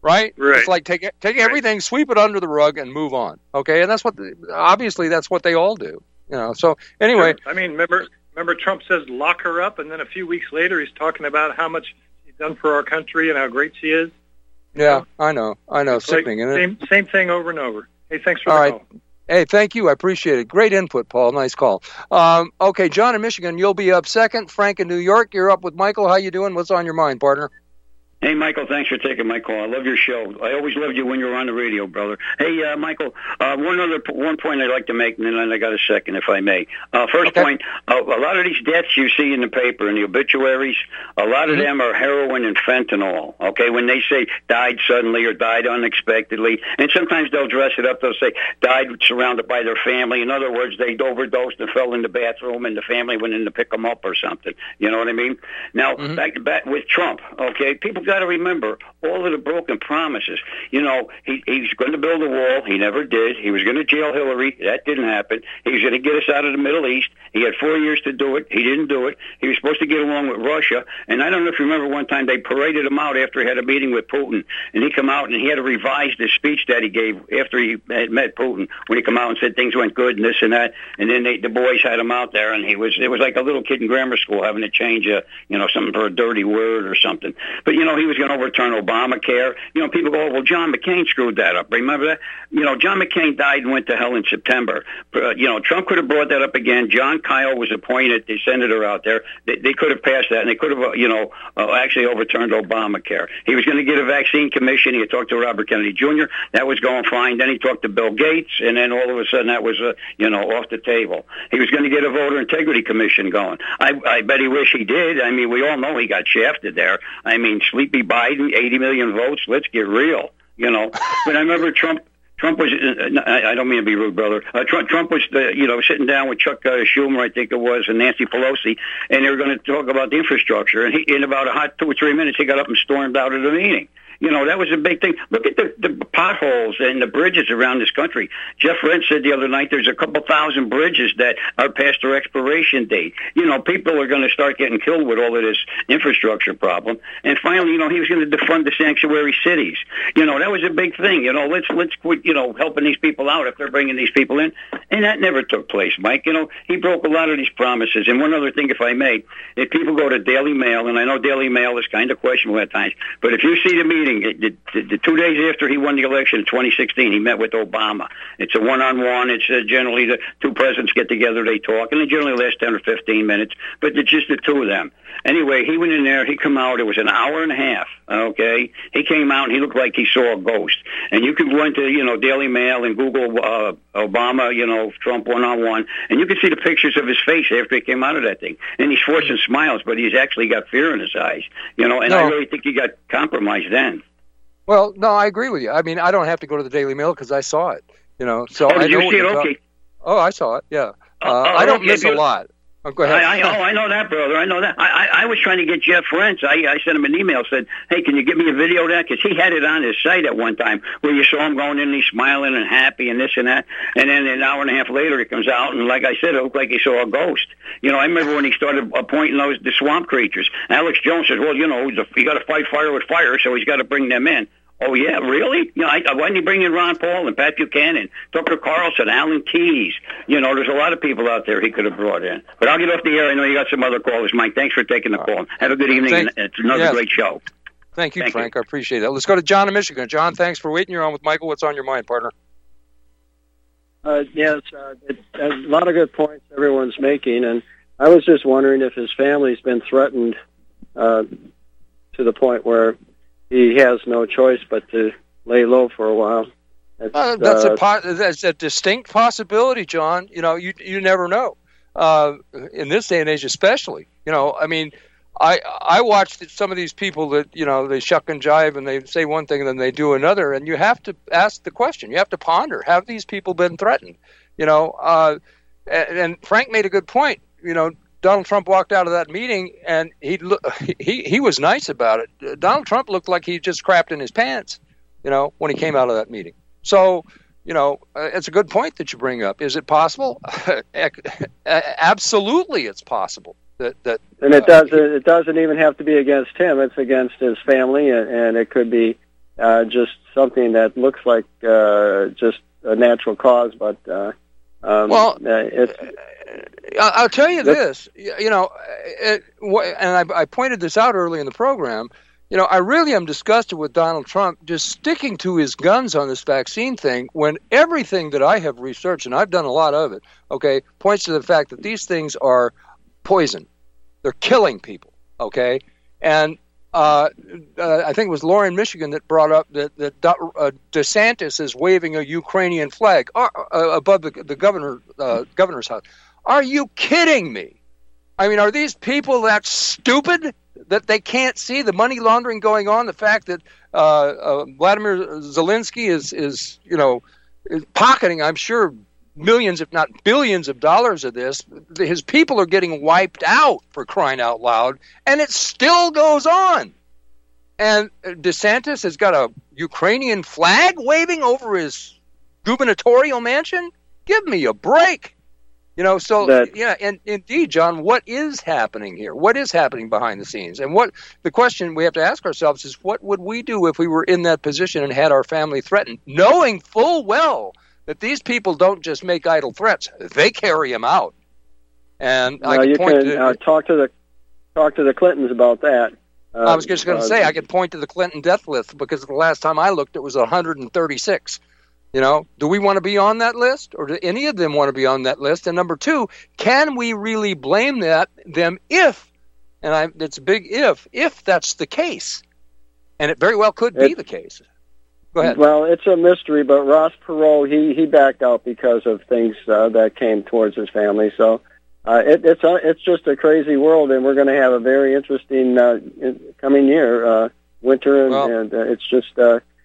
right? Right. It's like take everything, sweep it under the rug, and move on. Okay, and that's what obviously that's what they all do. So anyway, I mean, remember Trump says lock her up, and then a few weeks later he's talking about how much she's done for our country and how great she is. Yeah, I know, sickening, isn't it? Same thing over and over. Hey, thanks for the call. Hey, thank you. I appreciate it. Great input, Paul. Nice call. Okay, John in Michigan, you'll be up second. Frank in New York, you're up with Michael. How you doing? What's on your mind, partner? Hey, Michael, thanks for taking my call. I love your show. I always loved you when you were on the radio, brother. Hey, Michael, one point I'd like to make, and then I got a second, if I may. First point, a lot of these deaths you see in the paper, in the obituaries, a lot of them are heroin and fentanyl, okay? When they say died suddenly or died unexpectedly, and sometimes they'll dress it up. They'll say died surrounded by their family. In other words, they overdosed and fell in the bathroom, and the family went in to pick them up or something. You know what I mean? Now, back with Trump, okay? People got to remember all of the broken promises. He's going to build a wall. He never did. He was going to jail Hillary. That didn't happen. He was going to get us out of the Middle East. He had 4 years to do it. He didn't do it. He was supposed to get along with Russia. And I don't know if you remember one time they paraded him out after he had a meeting with Putin. And he come out and he had to revise the speech that he gave after he had met Putin, when he come out and said things went good and this and that. And then the boys had him out there, and it was like a little kid in grammar school having to change something for a dirty word or something. But he was going to overturn Obamacare. People go, well, John McCain screwed that up. Remember that? John McCain died and went to hell in September. Trump could have brought that up again. John Kyle was appointed, the senator out there. They could have passed that, and they could have, actually overturned Obamacare. He was going to get a vaccine commission. He had talked to Robert Kennedy Jr. That was going fine. Then he talked to Bill Gates, and then all of a sudden that was, off the table. He was going to get a voter integrity commission going. I bet he wish he did. I mean, we all know he got shafted there. I mean, Sleepy Biden, 80 million votes. Let's get real, But I remember Trump was, I don't mean to be rude, brother. Trump was, sitting down with Chuck Schumer, I think it was, and Nancy Pelosi, and they were going to talk about the infrastructure. And in about a hot 2 or 3 minutes, he got up and stormed out of the meeting. That was a big thing. Look at the potholes and the bridges around this country. Jeff Rent said the other night there's a couple thousand bridges that are past their expiration date. People are going to start getting killed with all of this infrastructure problem. And finally, he was going to defund the sanctuary cities. That was a big thing. Let's quit, helping these people out if they're bringing these people in. And that never took place, Mike. He broke a lot of these promises. And one other thing, if I may, if people go to Daily Mail, and I know Daily Mail is kind of questionable at times, but if you see the meeting, the 2 days after he won the election in 2016, he met with Obama. It's a one-on-one. It's generally the two presidents get together, they talk, and they generally last 10 or 15 minutes, but it's just the two of them. Anyway, he went in there, he come out, it was an hour and a half, okay? He came out, and he looked like he saw a ghost. And you can go into, Daily Mail and Google Obama, Trump one-on-one, and you can see the pictures of his face after he came out of that thing. And he's forcing smiles, but he's actually got fear in his eyes, and I really think he got compromised then. Well, no, I agree with you. I mean, I don't have to go to the Daily Mail because I saw it, So did you see it? Okay. Oh, I saw it, yeah. I don't miss a lot. Oh, go ahead. I know that, brother. I know that. I was trying to get Jeff Rentz. I sent him an email, said, hey, can you give me a video of that? Because he had it on his site at one time where you saw him going in and he's smiling and happy and this and that. And then an hour and a half later, he comes out, and like I said, it looked like he saw a ghost. I remember when he started appointing the swamp creatures. Alex Jones said, well, you got to fight fire with fire, so he's got to bring them in. Oh, yeah, really? Why didn't you bring in Ron Paul and Pat Buchanan, Tucker Carlson, Alan Keyes? There's a lot of people out there he could have brought in. But I'll get off the air. I know you got some other callers, Mike. Thanks for taking the call. Have a good evening, and it's another great show. Thank you, Frank. I appreciate that. Let's go to John in Michigan. John, thanks for waiting. You're on with Michael. What's on your mind, partner? Yes, a lot of good points everyone's making, and I was just wondering if his family's been threatened to the point where he has no choice but to lay low for a while. That's a distinct possibility, John. You never know. In this day and age, especially. I mean, I watched some of these people that they shuck and jive and they say one thing and then they do another, and you have to ask the question. You have to ponder: have these people been threatened? And Frank made a good point. Donald Trump walked out of that meeting, and he was nice about it. Donald Trump looked like he just crapped in his pants, when he came out of that meeting. So, it's a good point that you bring up. Is it possible? Absolutely, it's possible. And it doesn't even have to be against him. It's against his family, and it could be just something that looks like just a natural cause, but I'll tell you this, and I pointed this out early in the program. I really am disgusted with Donald Trump just sticking to his guns on this vaccine thing when everything that I have researched, and I've done a lot of it, okay, points to the fact that these things are poison. They're killing people, okay? And I think it was Laura in Michigan that brought up that DeSantis is waving a Ukrainian flag above the governor's house. Are you kidding me? I mean, are these people that stupid that they can't see the money laundering going on? The fact that Vladimir Zelensky is pocketing, I'm sure, millions, if not billions of dollars of this. His people are getting wiped out, for crying out loud, and it still goes on. And DeSantis has got a Ukrainian flag waving over his gubernatorial mansion? Give me a break. And indeed, John, what is happening here? What is happening behind the scenes? And the question we have to ask ourselves is, what would we do if we were in that position and had our family threatened, knowing full well that these people don't just make idle threats; they carry them out. And talk to the Clintons about that. I was just going to say I could point to the Clinton death list because the last time I looked, it was 136. Do we want to be on that list, or do any of them want to be on that list? And number two, can we really blame them if, and it's a big if that's the case, and it very well could be the case. Go ahead. Well, it's a mystery, but Ross Perot, he backed out because of things that came towards his family. So it's just a crazy world, and we're going to have a very interesting coming year, winter, and it's just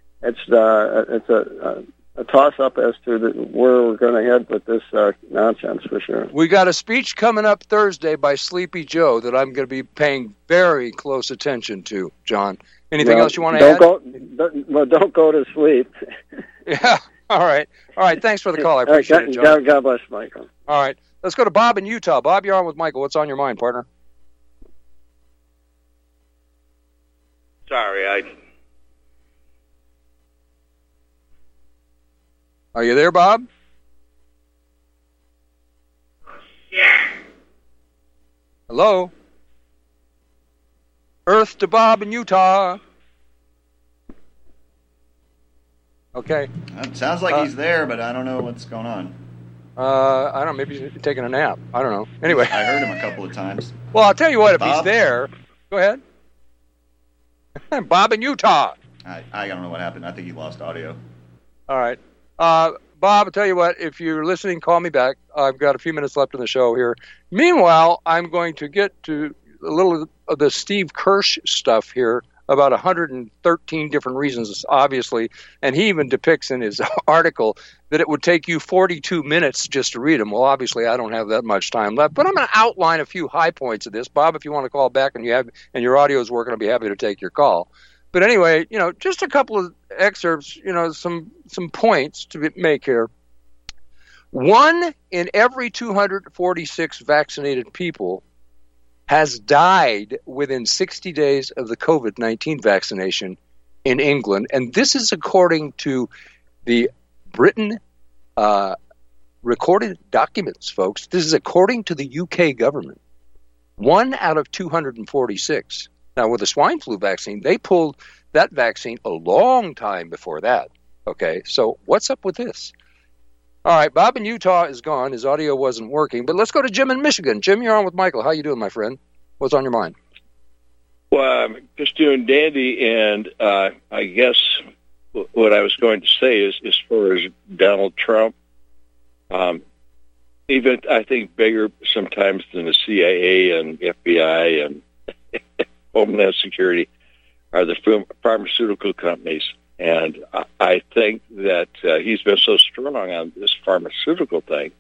it's a toss-up as to where we're going to head with this nonsense, for sure. We got a speech coming up Thursday by Sleepy Joe that I'm going to be paying very close attention to, John. Anything else you want to add? Don't go to sleep. Yeah, all right. Thanks for the call. I appreciate it, John. God bless, Michael. All right, let's go to Bob in Utah. Bob, you're on with Michael. What's on your mind, partner? Sorry, Are you there, Bob? Yeah. Hello? Earth to Bob in Utah. Okay. It sounds like he's there, but I don't know what's going on. I don't know. Maybe he's taking a nap. I don't know. Anyway. I heard him a couple of times. Well, I'll tell you what. If Bob? He's there, go ahead. Bob in Utah. I don't know what happened. I think he lost audio. All right. Bob, I'll tell you what, if you're listening, call me back. I've got a few minutes left in the show here. Meanwhile, I'm going to get to a little of the Steve Kirsch stuff here, about 113 different reasons, obviously, and he even depicts in his article that it would take you 42 minutes just to read them. Well, obviously, I don't have that much time left, but I'm going to outline a few high points of this. Bob, if you want to call back and your audio is working, I'll be happy to take your call. But anyway, just a couple of excerpts, some points to make here. 1 in every 246 vaccinated people has died within 60 days of the COVID-19 vaccination in England. And this is according to the Britain recorded documents, folks. This is according to the UK government. 1 out of 246. Now, with the swine flu vaccine, they pulled that vaccine a long time before that. Okay, so what's up with this? All right, Bob in Utah is gone. His audio wasn't working. But let's go to Jim in Michigan. Jim, you're on with Michael. How you doing, my friend? What's on your mind? Well, I'm just doing dandy, and I guess what I was going to say is, as far as Donald Trump, even I think bigger sometimes than the CIA and FBI and Homeland Security are the pharmaceutical companies. And I think that he's been so strong on this pharmaceutical thing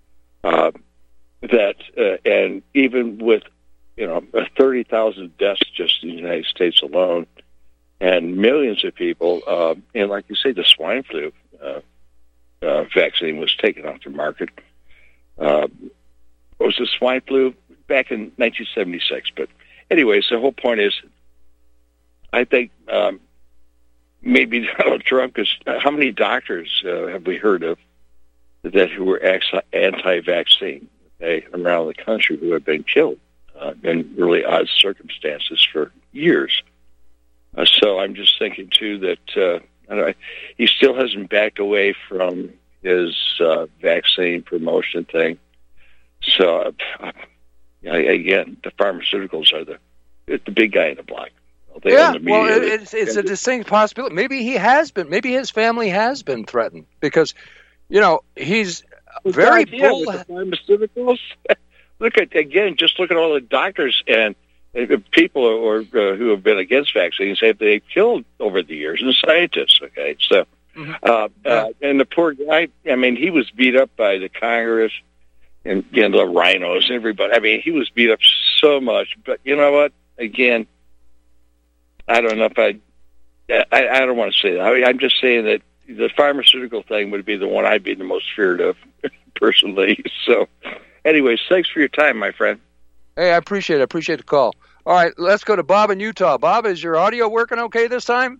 that, and even with 30,000 deaths just in the United States alone, and millions of people, and like you say, the swine flu vaccine was taken off the market. It was the swine flu back in 1976. But anyways, the whole point is, I think maybe Donald Trump, because how many doctors have we heard of that who were anti-vaccine around the country who have been killed in really odd circumstances for years? So I'm just thinking, too, that he still hasn't backed away from his vaccine promotion thing. So, again, the pharmaceuticals are the big guy in the block. It's a distinct possibility. Maybe he has been. Maybe his family has been threatened because, he's very bold. With the pharmaceuticals. Look at all the doctors and people who have been against vaccines have they killed over the years, and scientists. Okay, so and the poor guy. I mean, he was beat up by the Congress and the rhinos, everybody. I mean, he was beat up so much. But you know what? Again, I don't know if I don't want to say that. I'm just saying that the pharmaceutical thing would be the one I'd be the most feared of, personally. So, anyways, thanks for your time, my friend. Hey, I appreciate it. I appreciate the call. All right, let's go to Bob in Utah. Bob, is your audio working okay this time?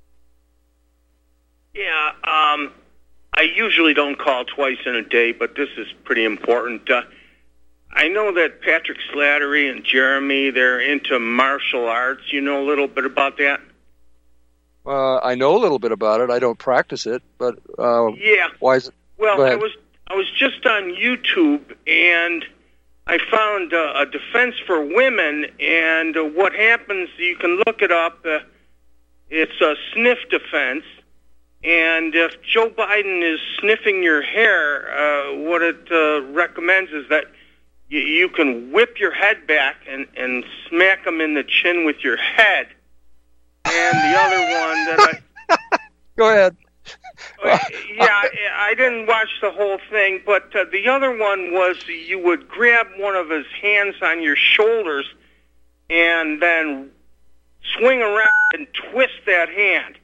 Yeah, I usually don't call twice in a day, but this is pretty important. I know that Patrick Slattery and Jeremy, they're into martial arts. You know a little bit about that? I know a little bit about it. I don't practice it, but yeah. Why is it? Well, I was just on YouTube, and I found a defense for women, and what happens, you can look it up. It's a sniff defense, and if Joe Biden is sniffing your hair, what it recommends is that you can whip your head back and smack him in the chin with your head. And the other one that Go ahead. Yeah, I didn't watch the whole thing, but the other one was you would grab one of his hands on your shoulders and then swing around and twist that hand.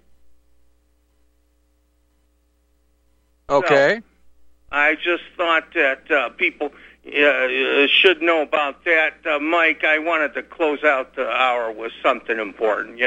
Okay. So, I just thought that people should know about that. Mike, I wanted to close out the hour with something important,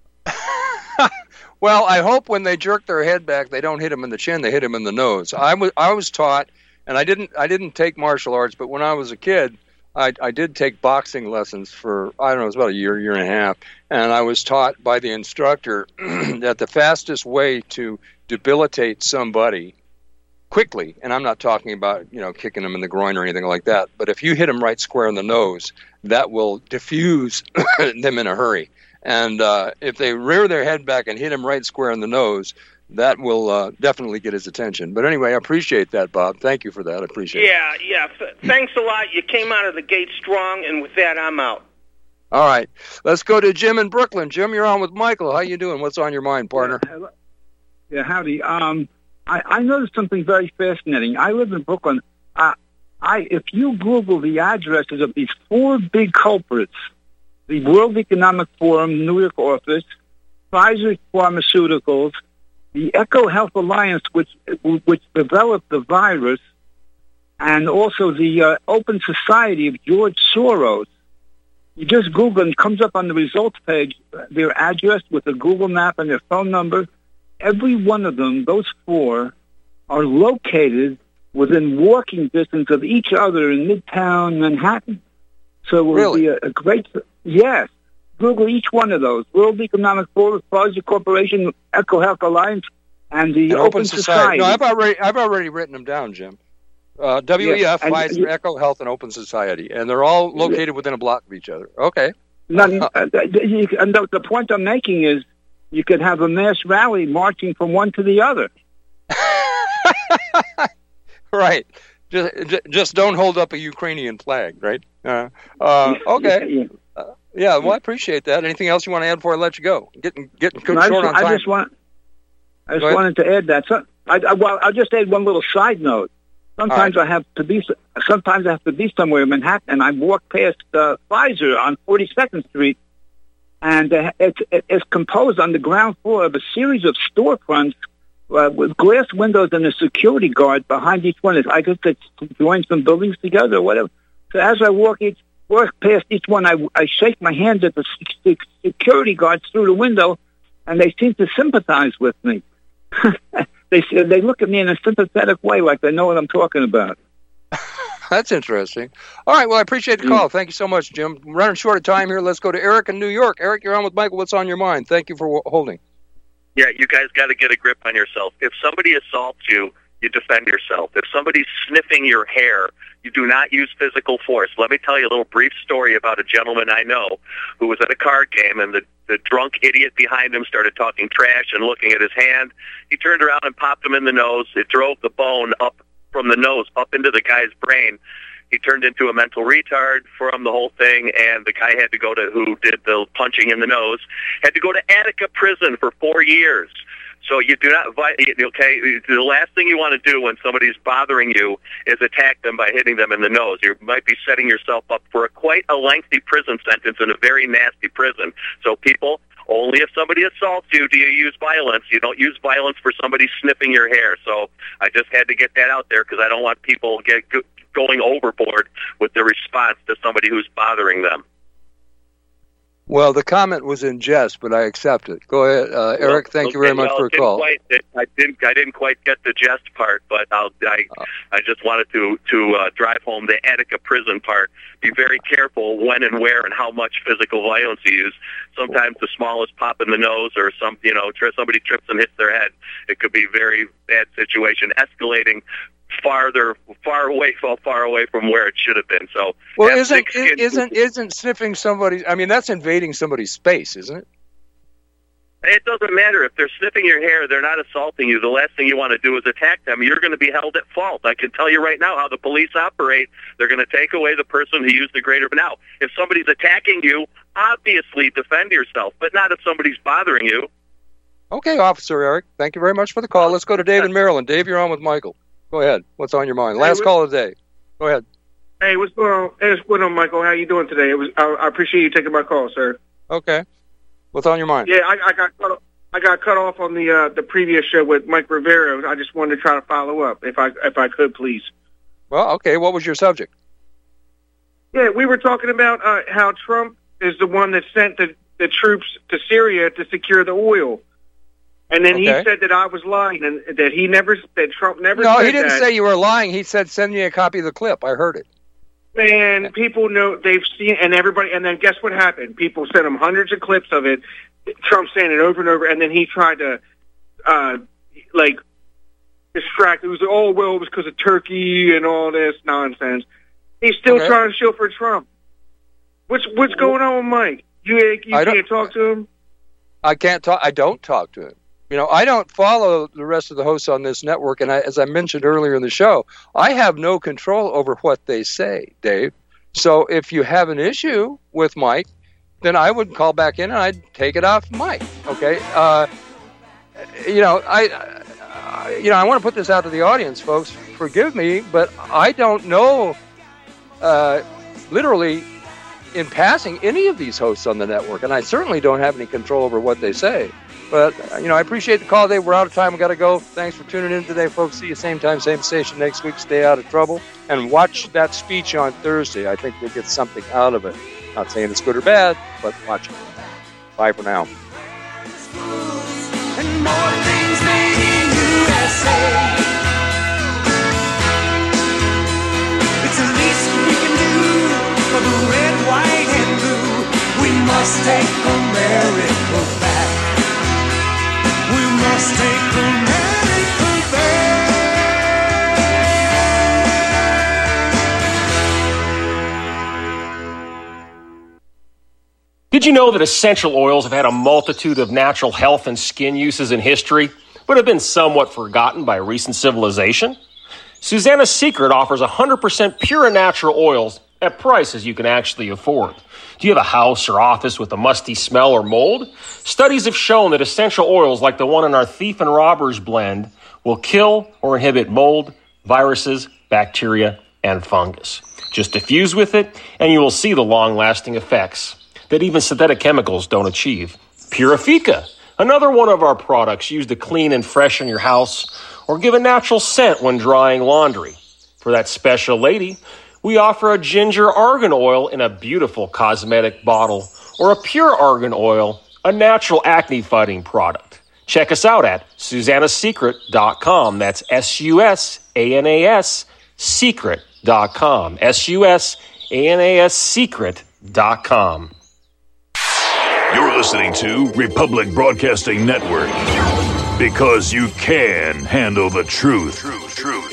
Well, I hope when they jerk their head back, they don't hit him in the chin; they hit him in the nose. I was taught, and I didn't take martial arts, but when I was a kid, I did take boxing lessons for it was about a year and a half, and I was taught by the instructor that the fastest way to debilitate somebody quickly, and I'm not talking about kicking them in the groin or anything like that, but if you hit them right square in the nose, that will diffuse them in a hurry. And if they rear their head back and hit him right square in the nose, that will definitely get his attention. But anyway, I appreciate that, Bob. Thank you for that. I appreciate it. Yeah. Thanks a lot. You came out of the gate strong, and with that, I'm out. All right. Let's go to Jim in Brooklyn. Jim, you're on with Michael. How you doing? What's on your mind, partner? Yeah, howdy. I noticed something very fascinating. I live in Brooklyn. If you Google the addresses of these four big culprits, the World Economic Forum New York office, Pfizer Pharmaceuticals, the EcoHealth Alliance, which developed the virus, and also the Open Society of George Soros. You just Google and it comes up on the results page, their address with a Google map and their phone number. Every one of them, those four, are located within walking distance of each other in Midtown Manhattan. So it will be a great... Yes. Google each one of those. World Economic Forum, Pfizer Corporation, EcoHealth Alliance, and the Open Society. No, I've already wrtten them down, Jim. WEF, Pfizer, EcoHealth, and Open Society. And they're all located within a block of each other. Okay. And the point I'm making is you could have a mass rally marching from one to the other. Right. Just don't hold up a Ukrainian flag, right? Okay. Yeah, well, I appreciate that. Anything else you want to add before I let you go? Getting short on time. I just wanted to add that. So, I'll just add one little side note. Sometimes I have to be somewhere in Manhattan, and I walk past Pfizer on 42nd Street, and it's composed on the ground floor of a series of storefronts with glass windows and a security guard behind each one. I guess it's to join some buildings together or whatever. So as I walk past each one, I shake my hand at the security guards through the window, and they seem to sympathize with me. They look at me in a sympathetic way, like they know what I'm talking about. That's interesting. All right, well, I appreciate the call. Thank you so much, Jim. I'm running short of time here. Let's go to Eric in New York. Eric, you're on with Michael. What's on your mind? Thank you for holding. Yeah, you guys got to get a grip on yourself. If somebody assaults you, you defend yourself. If somebody's sniffing your hair, you do not use physical force. Let me tell you a little brief story about a gentleman I know who was at a card game, and the drunk idiot behind him started talking trash and looking at his hand. He turned around and popped him in the nose. It drove the bone up from the nose up into the guy's brain. He turned into a mental retard from the whole thing, and the guy had to go to, who did the punching in the nose, had to go to Attica prison for 4 years. So you do not, okay, the last thing you want to do when somebody's bothering you is attack them by hitting them in the nose. You might be setting yourself up for quite a lengthy prison sentence in a very nasty prison. So people, only if somebody assaults you do you use violence. You don't use violence for somebody sniffing your hair. So I just had to get that out there because I don't want people going overboard with their response to somebody who's bothering them. Well, the comment was in jest, but I accept it. Go ahead, Eric. Thank you very much for the call. I didn't quite get the jest part, but I just wanted to drive home the Attica prison part. Be very careful when and where and how much physical violence you use. Sometimes the smallest pop in the nose, or somebody trips and hits their head. It could be a very bad situation, escalating far away from where it should have been. So, well, isn't sniffing somebody? I mean, that's invading somebody's space, isn't it? It doesn't matter if they're sniffing your hair; they're not assaulting you. The last thing you want to do is attack them. You're going to be held at fault. I can tell you right now how the police operate. They're going to take away the person who used the grater. But now, if somebody's attacking you, obviously defend yourself, but not if somebody's bothering you. Okay, Officer Eric. Thank you very much for the call. Let's go to Dave in Maryland. Dave, you're on with Michael. Go ahead. What's on your mind? Last call of the day. Go ahead. Hey, what's going on? Hey, what's going on, Michael? How you doing today? I appreciate you taking my call, sir. Okay. What's on your mind? Yeah, I got cut off on the previous show with Mike Rivera. I just wanted to try to follow up, if I could, please. Well, okay. What was your subject? Yeah, we were talking about how Trump is the one that sent the troops to Syria to secure the oil. And then he said that I was lying, and that Trump never said that. No, he didn't say you were lying. He said, send me a copy of the clip. I heard it. Man, people know, they've seen, and everybody, and then guess what happened? People sent him hundreds of clips of it, Trump saying it over and over, and then he tried to, distract. It was, it was because of Turkey and all this nonsense. He's still trying to show for Trump. What's going on with Mike? You can't talk to him? I can't talk. I don't talk to him. I don't follow the rest of the hosts on this network, and as I mentioned earlier in the show, I have no control over what they say, Dave. So if you have an issue with Mike, then I would call back in and I'd take it off Mike. Okay. I want to put this out to the audience, folks. Forgive me, but I don't know, literally, in passing, any of these hosts on the network, and I certainly don't have any control over what they say. But, I appreciate the call today. We're out of time. We've got to go. Thanks for tuning in today, folks. See you same time, same station next week. Stay out of trouble. And watch that speech on Thursday. I think you'll get something out of it. Not saying it's good or bad, but watch it. Bye for now. And more things made in USA. It's the least we can do for the red, white, and blue. We must take America back. We must take America back. Did you know that essential oils have had a multitude of natural health and skin uses in history, but have been somewhat forgotten by recent civilization? Susanna's Secret offers 100% pure and natural oils at prices you can actually afford. Do you have a house or office with a musty smell or mold? Studies have shown that essential oils like the one in our Thief and Robbers blend will kill or inhibit mold, viruses, bacteria, and fungus. Just diffuse with it, and you will see the long-lasting effects that even synthetic chemicals don't achieve. Purifica, another one of our products used to clean and freshen your house or give a natural scent when drying laundry. For that special lady, we offer a ginger argan oil in a beautiful cosmetic bottle or a pure argan oil a natural acne fighting product. Check us out at SusannaSecret.com. That's SUSANAS Secret.com. SUSANAS Secret.com. You're listening to Republic Broadcasting Network. Because you can handle the truth.